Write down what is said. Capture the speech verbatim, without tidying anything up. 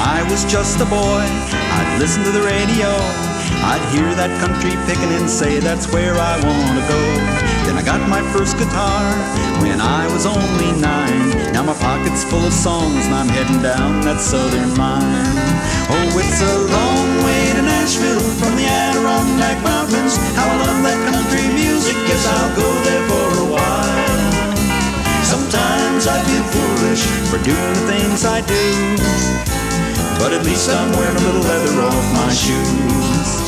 I was just a boy, I'd listen to the radio. I'd hear that country pickin' and say that's where I wanna go. Then I got my first guitar when I was only nine. Now my pocket's full of songs and I'm heading down that southern line. Oh, it's a long way to Nashville from the Adirondack Mountains. How I love that country music, guess I'll go there for a while. Sometimes I feel foolish for doing the things I do, but at least I'm wearing a little leather off my shoes.